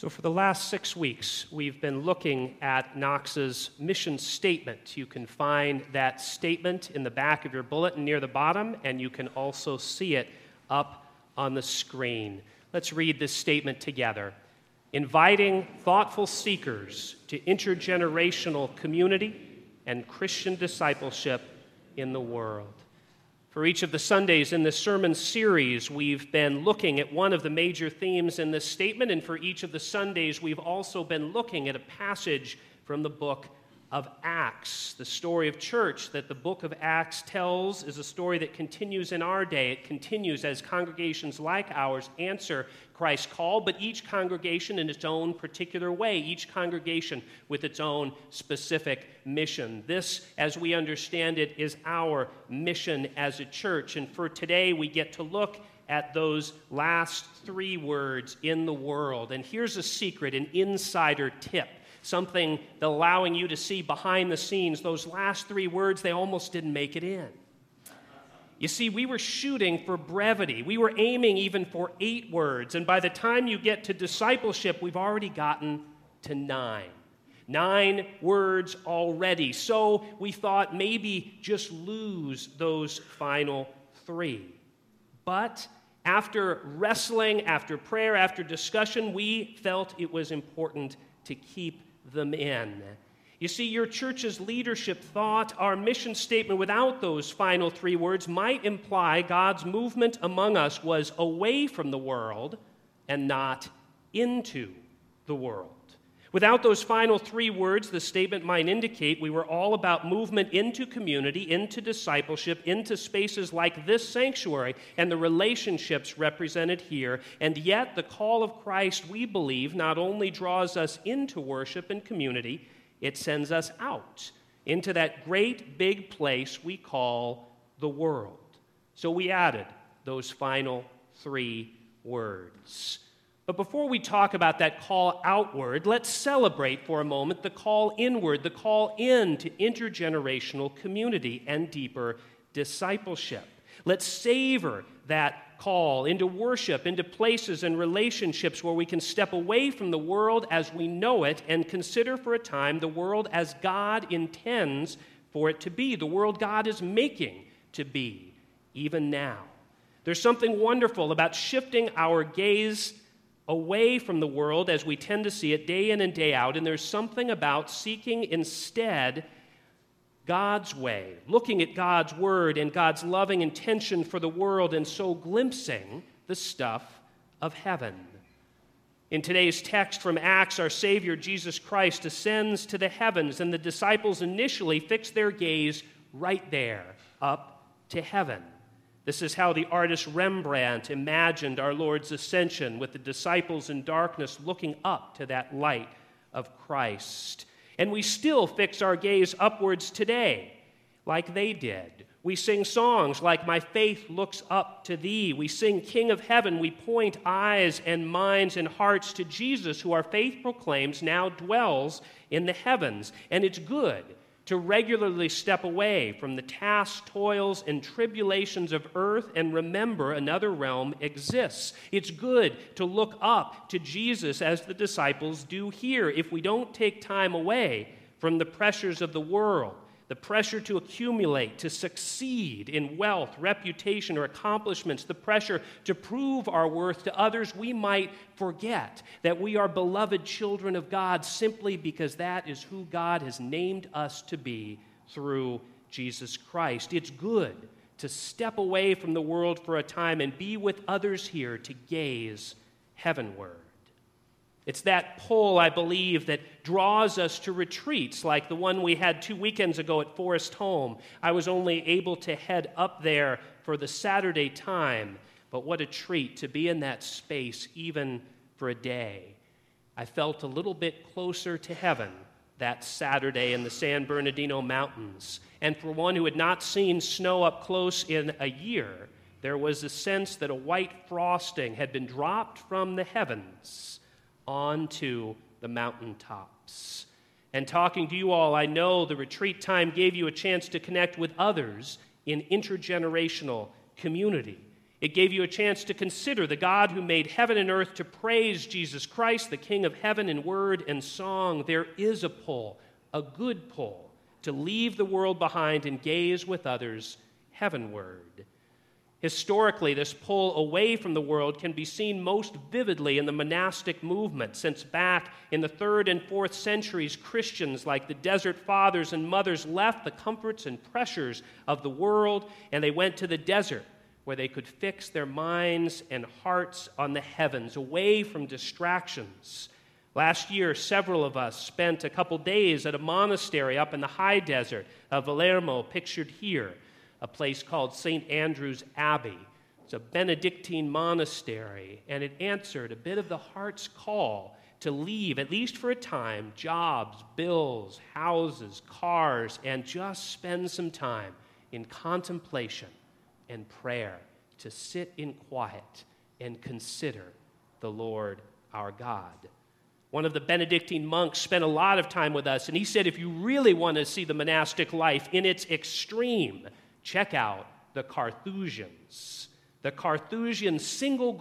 So for the last 6 weeks, we've been looking at Knox's mission statement. You can find that statement in the back of your bulletin near the bottom, and you can also see it up on the screen. Let's read this statement together. Inviting thoughtful seekers to intergenerational community and Christian discipleship in the world. For each of the Sundays in this sermon series, we've been looking at one of the major themes in this statement, and for each of the Sundays, we've also been looking at a passage from the book of Acts. The story of church that the book of Acts tells is a story that continues in our day. It continues as congregations like ours answer Christ's call, but each congregation in its own particular way, each congregation with its own specific mission. This, as we understand it, is our mission as a church. And for today, we get to look at those last 3 words, in the world. And here's a secret, an insider tip. Something allowing you to see behind the scenes. Those last 3 words, they almost didn't make it in. You see, we were shooting for brevity. We were aiming even for 8 words. And by the time you get to discipleship, we've already gotten to 9. 9 words already. So we thought maybe just lose those final 3. But after wrestling, after prayer, after discussion, we felt it was important to keep them in. You see, your church's leadership thought our mission statement without those final 3 words might imply God's movement among us was away from the world and not into the world. Without those final 3 words, the statement might indicate we were all about movement into community, into discipleship, into spaces like this sanctuary and the relationships represented here. And yet, the call of Christ, we believe, not only draws us into worship and community, it sends us out into that great big place we call the world. So we added those final 3 words. But before we talk about that call outward, let's celebrate for a moment the call inward, the call into intergenerational community and deeper discipleship. Let's savor that call into worship, into places and relationships where we can step away from the world as we know it and consider for a time the world as God intends for it to be, the world God is making to be, even now. There's something wonderful about shifting our gaze away from the world as we tend to see it day in and day out, and there's something about seeking instead God's way, looking at God's word and God's loving intention for the world, and so glimpsing the stuff of heaven. In today's text from Acts, our Savior, Jesus Christ, ascends to the heavens, and the disciples initially fix their gaze right there, up to heaven. This is how the artist Rembrandt imagined our Lord's ascension, with the disciples in darkness looking up to that light of Christ. And we still fix our gaze upwards today, like they did. We sing songs like "My Faith Looks Up to Thee." We sing "King of Heaven." We point eyes and minds and hearts to Jesus, who our faith proclaims now dwells in the heavens. And it's good to regularly step away from the tasks, toils, and tribulations of earth and remember another realm exists. It's good to look up to Jesus as the disciples do here if we don't take time away from the pressures of the world, the pressure to accumulate, to succeed in wealth, reputation, or accomplishments, the pressure to prove our worth to others. We might forget that we are beloved children of God simply because that is who God has named us to be through Jesus Christ. It's good to step away from the world for a time and be with others here to gaze heavenward. It's that pull, I believe, that draws us to retreats like the one we had 2 weekends ago at Forest Home. I was only able to head up there for the Saturday time, but what a treat to be in that space even for a day. I felt a little bit closer to heaven that Saturday in the San Bernardino Mountains. And for one who had not seen snow up close in a year, there was a sense that a white frosting had been dropped from the heavens onto the mountaintops. And talking to you all, I know the retreat time gave you a chance to connect with others in intergenerational community. It gave you a chance to consider the God who made heaven and earth, to praise Jesus Christ, the King of heaven, in word and song. There is a pull, a good pull, to leave the world behind and gaze with others heavenward. Historically, this pull away from the world can be seen most vividly in the monastic movement, since back in the 3rd and 4th centuries, Christians like the Desert Fathers and Mothers left the comforts and pressures of the world, and they went to the desert, where they could fix their minds and hearts on the heavens, away from distractions. Last year, several of us spent a couple days at a monastery up in the high desert of Palermo, pictured here, a place called St. Andrew's Abbey. It's a Benedictine monastery, and it answered a bit of the heart's call to leave, at least for a time, jobs, bills, houses, cars, and just spend some time in contemplation and prayer, to sit in quiet and consider the Lord our God. One of the Benedictine monks spent a lot of time with us, and he said, if you really want to see the monastic life in its extreme, check out the Carthusians. The Carthusian single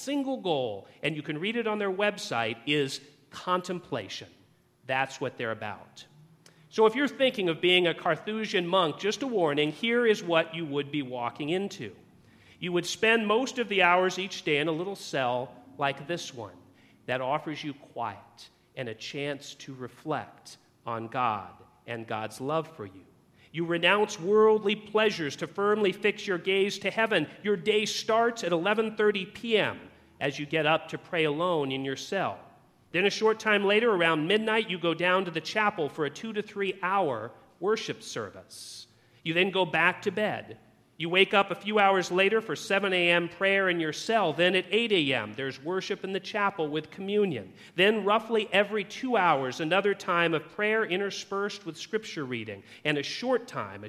goal, and you can read it on their website, is contemplation. That's what they're about. So if you're thinking of being a Carthusian monk, just a warning, here is what you would be walking into. You would spend most of the hours each day in a little cell like this one that offers you quiet and a chance to reflect on God and God's love for you. You renounce worldly pleasures to firmly fix your gaze to heaven. Your day starts at 11:30 p.m. as you get up to pray alone in your cell. Then a short time later, around midnight, you go down to the chapel for a 2 to 3 hour worship service. You then go back to bed. You wake up a few hours later for 7 a.m. prayer in your cell. Then at 8 a.m., there's worship in the chapel with communion. Then roughly every 2 hours, another time of prayer interspersed with scripture reading, and a short time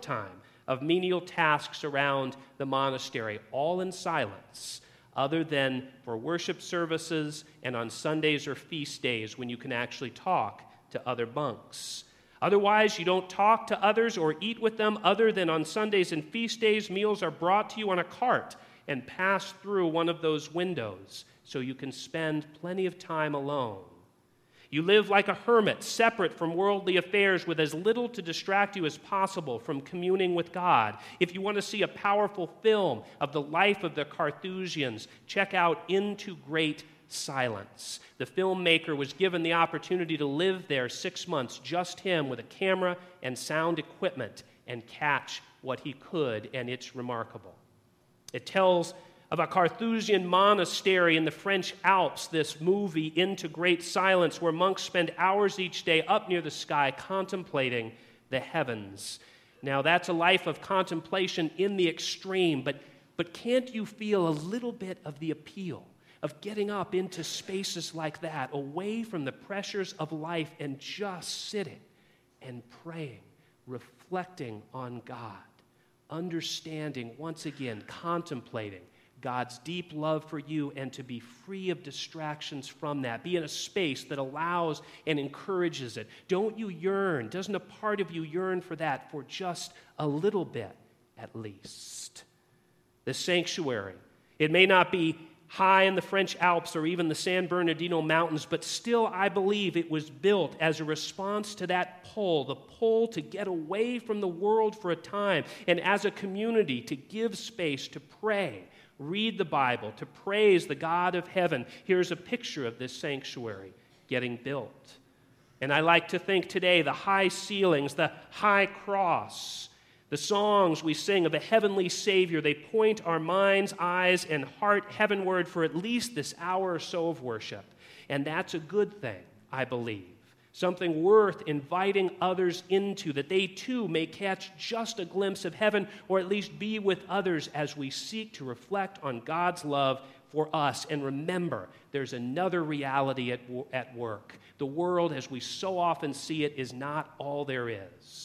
of menial tasks around the monastery, all in silence, other than for worship services and on Sundays or feast days when you can actually talk to other monks. Otherwise, you don't talk to others or eat with them other than on Sundays and feast days. Meals are brought to you on a cart and passed through one of those windows so you can spend plenty of time alone. You live like a hermit, separate from worldly affairs, with as little to distract you as possible from communing with God. If you want to see a powerful film of the life of the Carthusians, check out Into Great Silence. The filmmaker was given the opportunity to live there 6 months, just him, with a camera and sound equipment, and catch what he could, and it's remarkable. It tells of a Carthusian monastery in the French Alps, this movie, Into Great Silence, where monks spend hours each day up near the sky contemplating the heavens. Now, that's a life of contemplation in the extreme, but can't you feel a little bit of the appeal of getting up into spaces like that, away from the pressures of life, and just sitting and praying, reflecting on God, understanding, once again, contemplating God's deep love for you, and to be free of distractions from that. Be in a space that allows and encourages it. Don't you yearn? Doesn't a part of you yearn for that for just a little bit at least? The sanctuary, it may not be high in the French Alps or even the San Bernardino Mountains, but still I believe it was built as a response to that pull, the pull to get away from the world for a time, and as a community to give space to pray, read the Bible, to praise the God of heaven. Here's a picture of this sanctuary getting built. And I like to think today the high ceilings, the high cross, the songs we sing of a heavenly Savior, they point our minds, eyes, and heart heavenward for at least this hour or so of worship. And that's a good thing, I believe. Something worth inviting others into, that they too may catch just a glimpse of heaven, or at least be with others as we seek to reflect on God's love for us. And remember, there's another reality at work. The world, as we so often see it, is not all there is.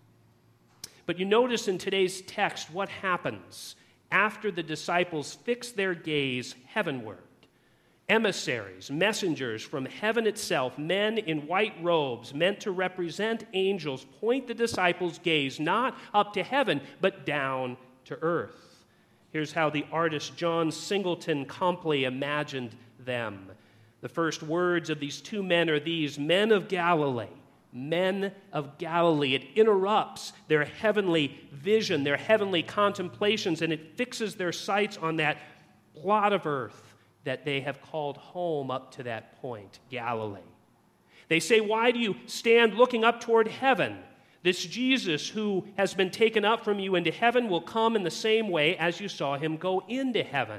But you notice in today's text what happens after the disciples fix their gaze heavenward. Emissaries, messengers from heaven itself, men in white robes meant to represent angels, point the disciples' gaze not up to heaven, but down to earth. Here's how the artist John Singleton Copley imagined them. The first words of these two men are these: men of Galilee. Men of Galilee. It interrupts their heavenly vision, their heavenly contemplations, and it fixes their sights on that plot of earth that they have called home up to that point, Galilee. They say, why do you stand looking up toward heaven? This Jesus who has been taken up from you into heaven will come in the same way as you saw him go into heaven.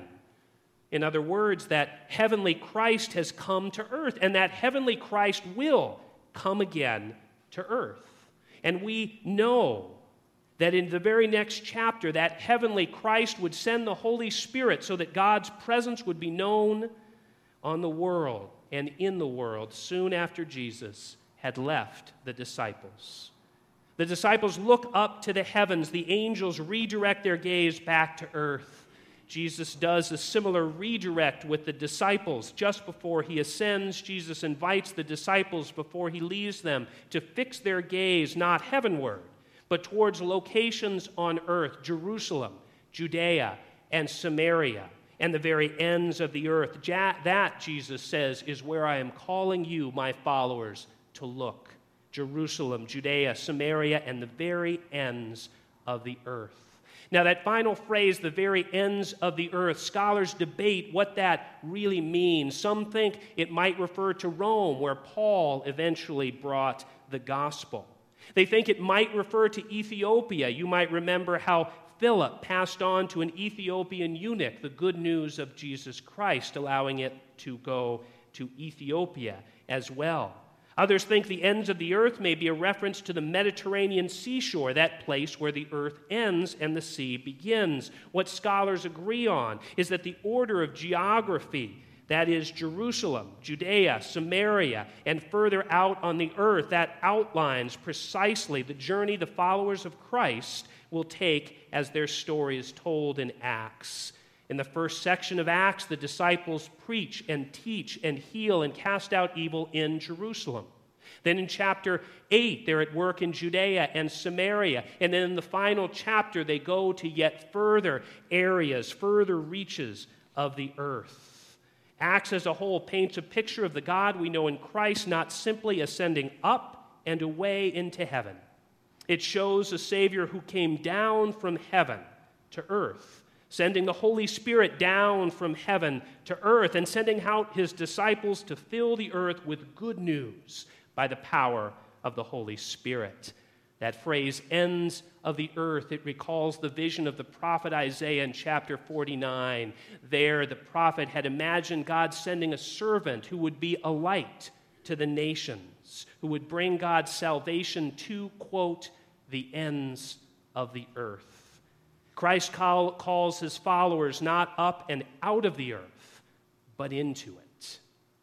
In other words, that heavenly Christ has come to earth, and that heavenly Christ will come again to earth. And we know that in the very next chapter, that heavenly Christ would send the Holy Spirit so that God's presence would be known on the world and in the world soon after Jesus had left the disciples. The disciples look up to the heavens. The angels redirect their gaze back to earth. Jesus does a similar redirect with the disciples. Just before he ascends, Jesus invites the disciples before he leaves them to fix their gaze not heavenward, but towards locations on earth: Jerusalem, Judea, and Samaria, and the very ends of the earth. That, Jesus says, is where I am calling you, my followers, to look. Jerusalem, Judea, Samaria, and the very ends of the earth. Now, that final phrase, the very ends of the earth, scholars debate what that really means. Some think it might refer to Rome, where Paul eventually brought the gospel. They think it might refer to Ethiopia. You might remember how Philip passed on to an Ethiopian eunuch the good news of Jesus Christ, allowing it to go to Ethiopia as well. Others think the ends of the earth may be a reference to the Mediterranean seashore, that place where the earth ends and the sea begins. What scholars agree on is that the order of geography, that is Jerusalem, Judea, Samaria, and further out on the earth, that outlines precisely the journey the followers of Christ will take as their story is told in Acts. In the first section of Acts, the disciples preach and teach and heal and cast out evil in Jerusalem. Then in chapter 8, they're at work in Judea and Samaria. And then in the final chapter, they go to yet further areas, further reaches of the earth. Acts as a whole paints a picture of the God we know in Christ, not simply ascending up and away into heaven. It shows a Savior who came down from heaven to earth, sending the Holy Spirit down from heaven to earth and sending out his disciples to fill the earth with good news by the power of the Holy Spirit. That phrase, ends of the earth, it recalls the vision of the prophet Isaiah in chapter 49. There, the prophet had imagined God sending a servant who would be a light to the nations, who would bring God's salvation to, quote, the ends of the earth. Christ calls his followers not up and out of the earth, but into it.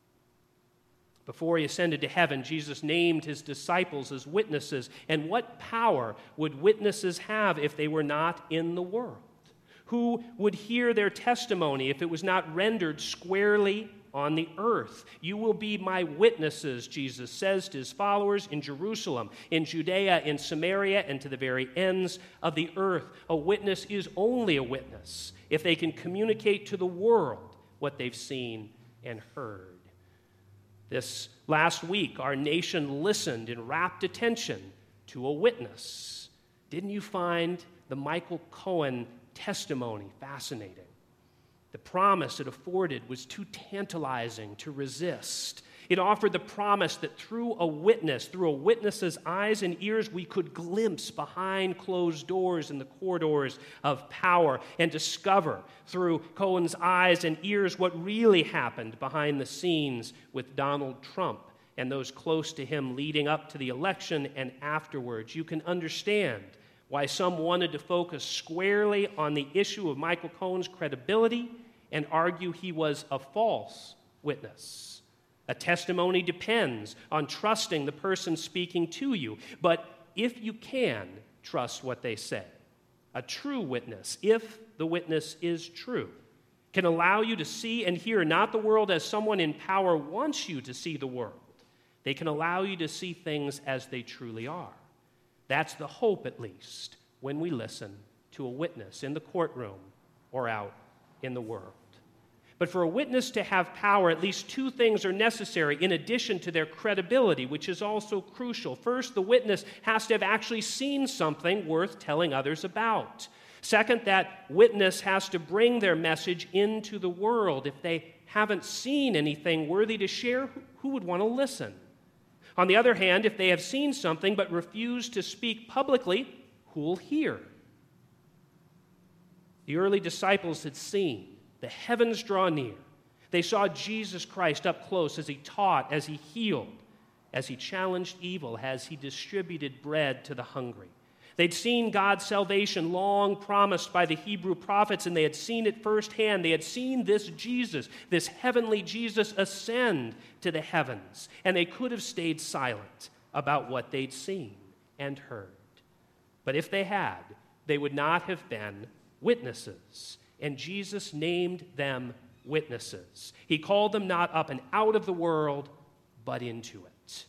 Before he ascended to heaven, Jesus named his disciples as witnesses. And what power would witnesses have if they were not in the world? Who would hear their testimony if it was not rendered squarely on the earth? You will be my witnesses, Jesus says to his followers, in Jerusalem, in Judea, in Samaria, and to the very ends of the earth. A witness is only a witness if they can communicate to the world what they've seen and heard. This last week, our nation listened in rapt attention to a witness. Didn't you find the Michael Cohen testimony fascinating? The promise it afforded was too tantalizing to resist. It offered the promise that through a witness's eyes and ears, we could glimpse behind closed doors in the corridors of power and discover through Cohen's eyes and ears what really happened behind the scenes with Donald Trump and those close to him leading up to the election and afterwards. You can understand why some wanted to focus squarely on the issue of Michael Cohen's credibility and argue he was a false witness. A testimony depends on trusting the person speaking to you, but if you can trust what they say, a true witness, if the witness is true, can allow you to see and hear not the world as someone in power wants you to see the world. They can allow you to see things as they truly are. That's the hope, at least, when we listen to a witness in the courtroom or out in the world. But for a witness to have power, at least two things are necessary in addition to their credibility, which is also crucial. First, the witness has to have actually seen something worth telling others about. Second, that witness has to bring their message into the world. If they haven't seen anything worthy to share, who would want to listen? On the other hand, if they have seen something but refuse to speak publicly, who will hear? The early disciples had seen the heavens draw near. They saw Jesus Christ up close as he taught, as he healed, as he challenged evil, as he distributed bread to the hungry. They'd seen God's salvation long promised by the Hebrew prophets, and they had seen it firsthand. They had seen this Jesus, this heavenly Jesus, ascend to the heavens, and they could have stayed silent about what they'd seen and heard. But if they had, they would not have been witnesses. And Jesus named them witnesses. He called them not up and out of the world, but into it.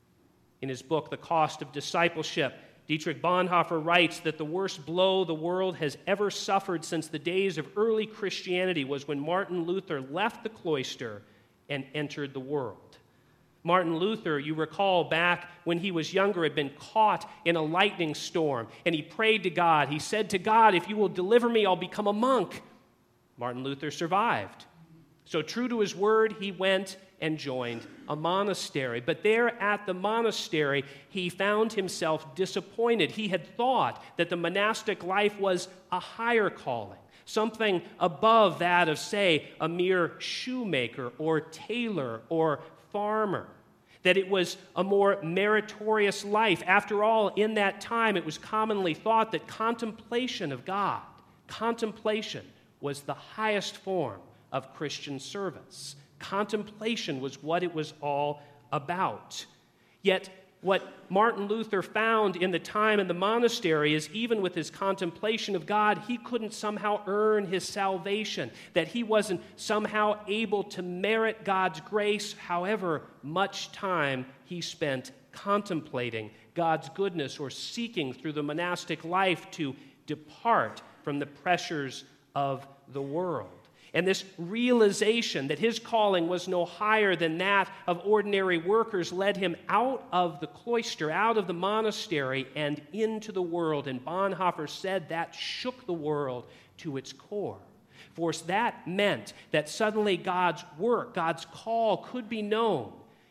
In his book, The Cost of Discipleship, Dietrich Bonhoeffer writes that the worst blow the world has ever suffered since the days of early Christianity was when Martin Luther left the cloister and entered the world. Martin Luther, you recall, back when he was younger, had been caught in a lightning storm, and he prayed to God. He said to God, "If you will deliver me, I'll become a monk." Martin Luther survived. So true to his word, he went and joined a monastery. But there at the monastery, he found himself disappointed. He had thought that the monastic life was a higher calling, something above that of, say, a mere shoemaker or tailor or farmer, that it was a more meritorious life. After all, in that time, it was commonly thought that contemplation of God, contemplation was the highest form of Christian service. Contemplation was what it was all about. Yet, what Martin Luther found in the time in the monastery is even with his contemplation of God, he couldn't somehow earn his salvation, that he wasn't somehow able to merit God's grace, however much time he spent contemplating God's goodness or seeking through the monastic life to depart from the pressures of the world. And this realization that his calling was no higher than that of ordinary workers led him out of the cloister, out of the monastery, and into the world. And Bonhoeffer said that shook the world to its core. For that meant that suddenly God's work, God's call could be known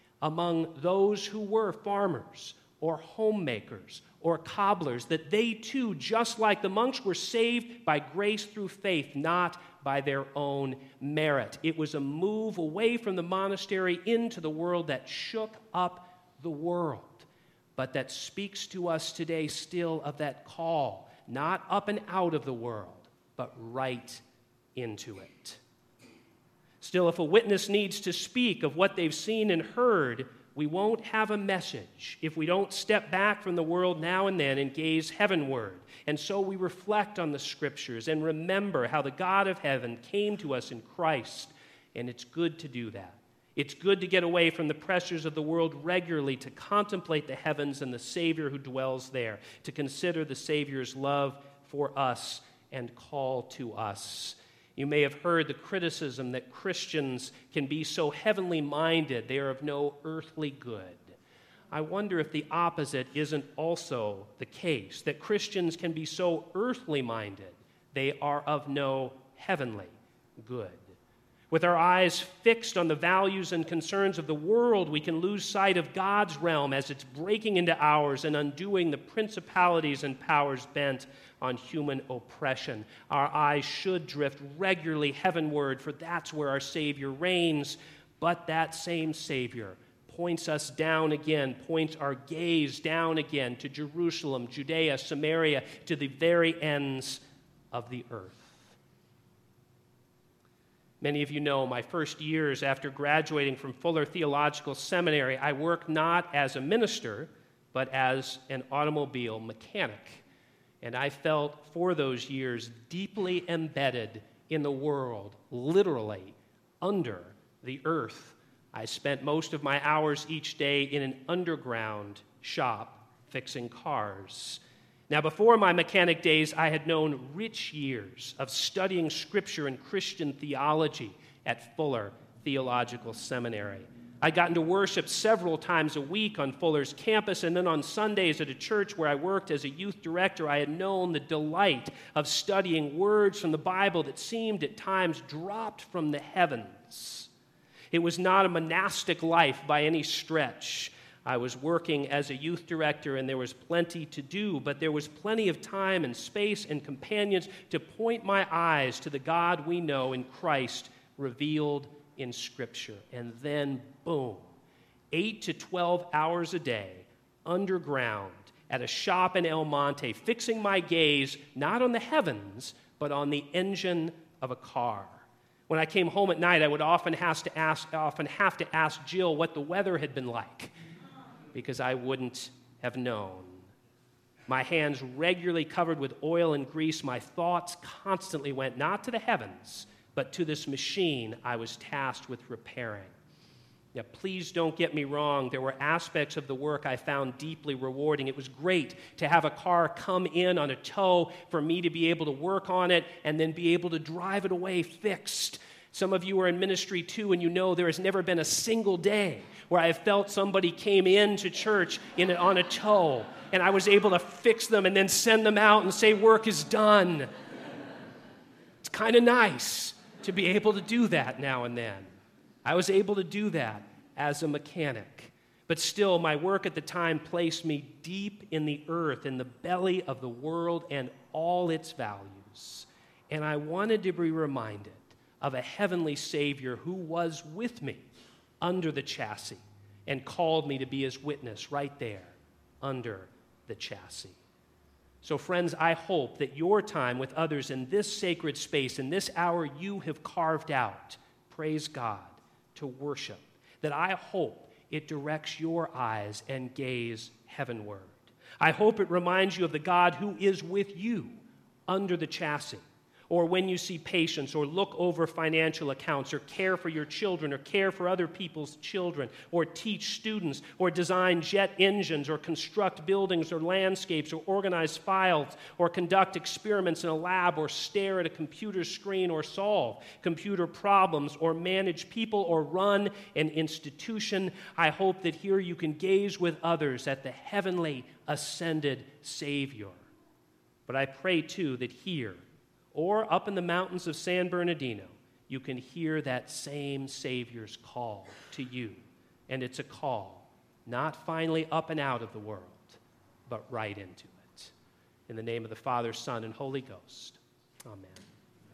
among those who were farmers or homemakers or cobblers, that they too, just like the monks, were saved by grace through faith, not by their own merit. It was a move away from the monastery into the world that shook up the world, but that speaks to us today still of that call, not up and out of the world, but right into it. Still, if a witness needs to speak of what they've seen and heard, we won't have a message if we don't step back from the world now and then and gaze heavenward. And so we reflect on the Scriptures and remember how the God of heaven came to us in Christ, and it's good to do that. It's good to get away from the pressures of the world regularly, to contemplate the heavens and the Savior who dwells there, to consider the Savior's love for us and call to us. You may have heard the criticism that Christians can be so heavenly minded, they are of no earthly good. I wonder if the opposite isn't also the case, that Christians can be so earthly minded, they are of no heavenly good. With our eyes fixed on the values and concerns of the world, we can lose sight of God's realm as it's breaking into ours and undoing the principalities and powers bent on human oppression. Our eyes should drift regularly heavenward, for that's where our Savior reigns. But that same Savior points us down again, points our gaze down again to Jerusalem, Judea, Samaria, to the very ends of the earth. Many of you know my first years after graduating from Fuller Theological Seminary, I worked not as a minister, but as an automobile mechanic. And I felt for those years deeply embedded in the world, literally under the earth. I spent most of my hours each day in an underground shop fixing cars. Now, before my mechanic days, I had known rich years of studying Scripture and Christian theology at Fuller Theological Seminary. I'd gotten to worship several times a week on Fuller's campus, and then on Sundays at a church where I worked as a youth director, I had known the delight of studying words from the Bible that seemed at times dropped from the heavens. It was not a monastic life by any stretch. I was working as a youth director, and there was plenty to do, but there was plenty of time and space and companions to point my eyes to the God we know in Christ revealed in Scripture. And then, boom, 8 to 12 hours a day, underground, at a shop in El Monte, fixing my gaze not on the heavens, but on the engine of a car. When I came home at night, I would often have to ask Jill what the weather had been like, because I wouldn't have known. My hands regularly covered with oil and grease, my thoughts constantly went not to the heavens, but to this machine I was tasked with repairing. Now, please don't get me wrong. There were aspects of the work I found deeply rewarding. It was great to have a car come in on a tow for me to be able to work on it and then be able to drive it away fixed. Some of you are in ministry too, and you know there has never been a single day where I have felt somebody came into church on a tow, and I was able to fix them and then send them out and say, work is done. It's kind of nice to be able to do that now and then. I was able to do that as a mechanic. But still, my work at the time placed me deep in the earth, in the belly of the world and all its values. And I wanted to be reminded of a heavenly Savior who was with me under the chassis and called me to be his witness right there under the chassis. So friends, I hope that your time with others in this sacred space, in this hour you have carved out, praise God, to worship, that I hope it directs your eyes and gaze heavenward. I hope it reminds you of the God who is with you under the chassis, or when you see patients, or look over financial accounts, or care for your children, or care for other people's children, or teach students, or design jet engines, or construct buildings or landscapes, or organize files, or conduct experiments in a lab, or stare at a computer screen, or solve computer problems, or manage people, or run an institution. I hope that here you can gaze with others at the heavenly ascended Savior. But I pray too that here, or up in the mountains of San Bernardino, you can hear that same Savior's call to you. And it's a call, not finally up and out of the world, but right into it. In the name of the Father, Son, and Holy Ghost, amen.